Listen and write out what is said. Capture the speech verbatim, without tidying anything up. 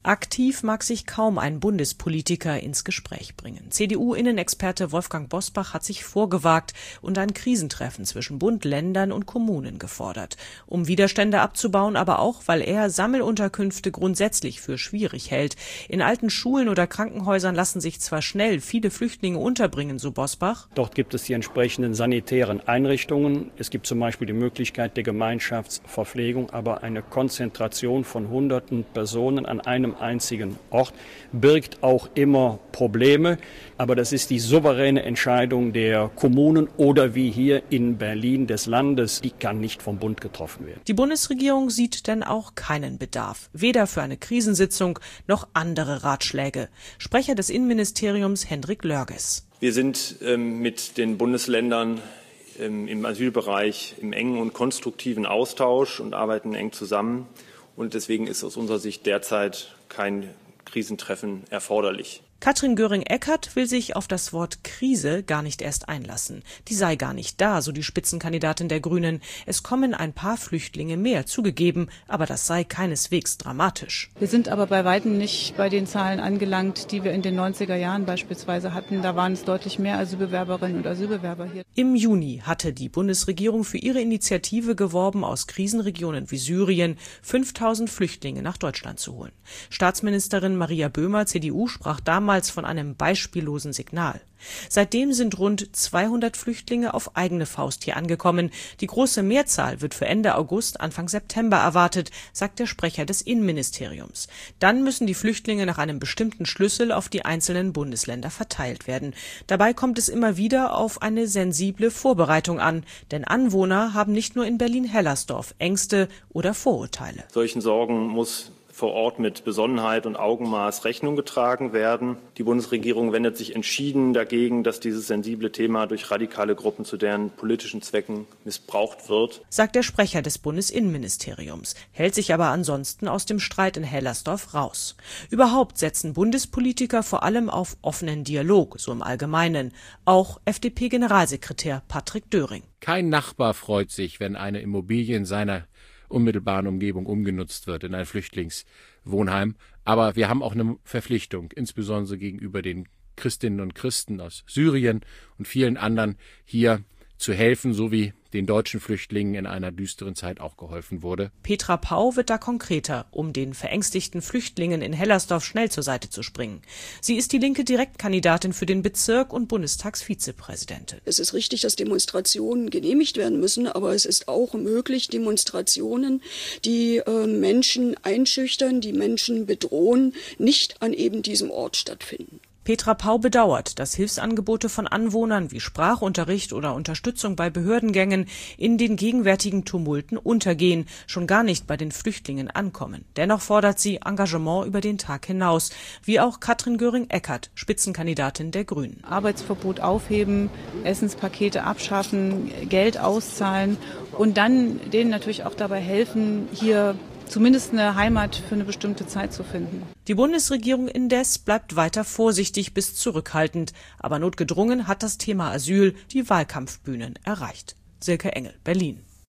Aktiv mag sich kaum ein Bundespolitiker ins Gespräch bringen. C D U-Innenexperte Wolfgang Bosbach hat sich vorgewagt und ein Krisentreffen zwischen Bund, Ländern und Kommunen gefordert. Um Widerstände abzubauen, aber auch, weil er Sammelunterkünfte grundsätzlich für schwierig hält. In alten Schulen oder Krankenhäusern lassen sich zwar schnell viele Flüchtlinge unterbringen, so Bosbach. Dort gibt es die entsprechenden sanitären Einrichtungen. Es gibt zum Beispiel die Möglichkeit der Gemeinschaftsverpflegung, aber eine Konzentration von hunderten Personen an einem einzigen Ort birgt auch immer Probleme. Aber das ist die souveräne Entscheidung der Kommunen oder wie hier in Berlin des Landes. Die kann nicht vom Bund getroffen werden. Die Bundesregierung sieht denn auch keinen Bedarf. Weder für eine Krisensitzung noch andere Ratschläge. Sprecher des Innenministeriums Hendrik Lörges. Wir sind ähm, mit den Bundesländern ähm, im Asylbereich im engen und konstruktiven Austausch und arbeiten eng zusammen. Und deswegen ist aus unserer Sicht derzeit kein Krisentreffen erforderlich. Katrin Göring-Eckardt will sich auf das Wort Krise gar nicht erst einlassen. Die sei gar nicht da, so die Spitzenkandidatin der Grünen. Es kommen ein paar Flüchtlinge mehr, zugegeben, aber das sei keineswegs dramatisch. Wir sind aber bei weitem nicht bei den Zahlen angelangt, die wir in den neunziger Jahren beispielsweise hatten. Da waren es deutlich mehr Asylbewerberinnen und Asylbewerber hier. Im Juni hatte die Bundesregierung für ihre Initiative geworben, aus Krisenregionen wie Syrien fünftausend Flüchtlinge nach Deutschland zu holen. Staatsministerin Maria Böhmer, C D U, sprach damals von einem beispiellosen Signal. Seitdem sind rund zweihundert Flüchtlinge auf eigene Faust hier angekommen. Die große Mehrzahl wird für Ende August, Anfang September erwartet, sagt der Sprecher des Innenministeriums. Dann müssen die Flüchtlinge nach einem bestimmten Schlüssel auf die einzelnen Bundesländer verteilt werden. Dabei kommt es immer wieder auf eine sensible Vorbereitung an, denn Anwohner haben nicht nur in Berlin-Hellersdorf Ängste oder Vorurteile. Solchen Sorgen muss vor Ort mit Besonnenheit und Augenmaß Rechnung getragen werden. Die Bundesregierung wendet sich entschieden dagegen, dass dieses sensible Thema durch radikale Gruppen zu deren politischen Zwecken missbraucht wird, sagt der Sprecher des Bundesinnenministeriums, hält sich aber ansonsten aus dem Streit in Hellersdorf raus. Überhaupt setzen Bundespolitiker vor allem auf offenen Dialog, so im Allgemeinen. Auch F D P-Generalsekretär Patrick Döring. Kein Nachbar freut sich, wenn eine Immobilie in seiner unmittelbaren Umgebung umgenutzt wird in ein Flüchtlingswohnheim. Aber wir haben auch eine Verpflichtung, insbesondere gegenüber den Christinnen und Christen aus Syrien und vielen anderen hier zu helfen, so wie den deutschen Flüchtlingen in einer düsteren Zeit auch geholfen wurde. Petra Pau wird da konkreter, um den verängstigten Flüchtlingen in Hellersdorf schnell zur Seite zu springen. Sie ist die linke Direktkandidatin für den Bezirk und Bundestagsvizepräsidentin. Es ist richtig, dass Demonstrationen genehmigt werden müssen, aber es ist auch möglich, Demonstrationen, die äh, Menschen einschüchtern, die Menschen bedrohen, nicht an eben diesem Ort stattfinden. Petra Pau bedauert, dass Hilfsangebote von Anwohnern wie Sprachunterricht oder Unterstützung bei Behördengängen in den gegenwärtigen Tumulten untergehen, schon gar nicht bei den Flüchtlingen ankommen. Dennoch fordert sie Engagement über den Tag hinaus, wie auch Katrin Göring-Eckardt, Spitzenkandidatin der Grünen. Arbeitsverbot aufheben, Essenspakete abschaffen, Geld auszahlen und dann denen natürlich auch dabei helfen, hier zumindest eine Heimat für eine bestimmte Zeit zu finden. Die Bundesregierung indes bleibt weiter vorsichtig bis zurückhaltend. Aber notgedrungen hat das Thema Asyl die Wahlkampfbühnen erreicht. Silke Engel, Berlin.